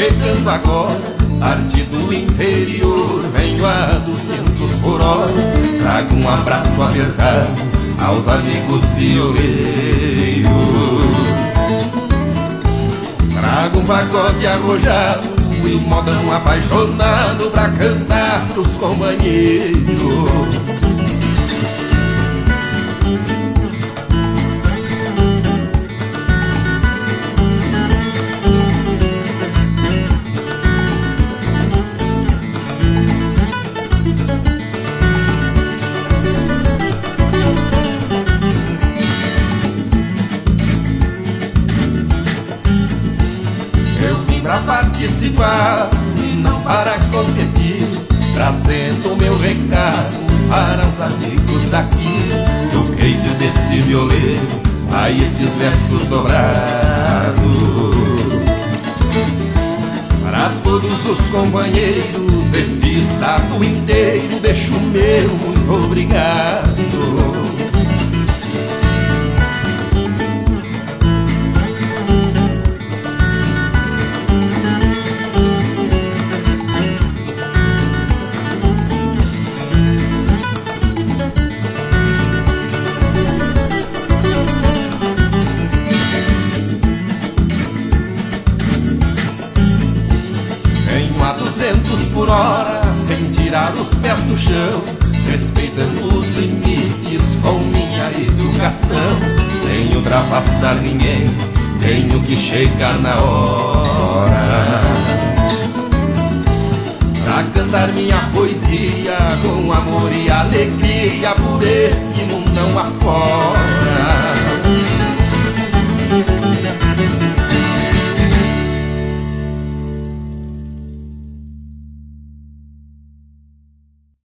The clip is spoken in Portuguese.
chegando agora, arte do interior, venho a 200 por hora. Trago um abraço apertado aos amigos violeiros. Trago um pagode arrojado e um modão apaixonado pra cantar pros companheiros. Pra participar e não para competir, trazendo o meu recado para os amigos daqui. Do jeito desse violeiro, aí esses versos dobrados. Para todos os companheiros desse estado inteiro, deixo o meu muito obrigado. A 200 por hora, sem tirar os pés do chão, respeitando os limites com minha educação. Sem ultrapassar ninguém, tenho que chegar na hora pra cantar minha poesia com amor e alegria por esse mundão afora.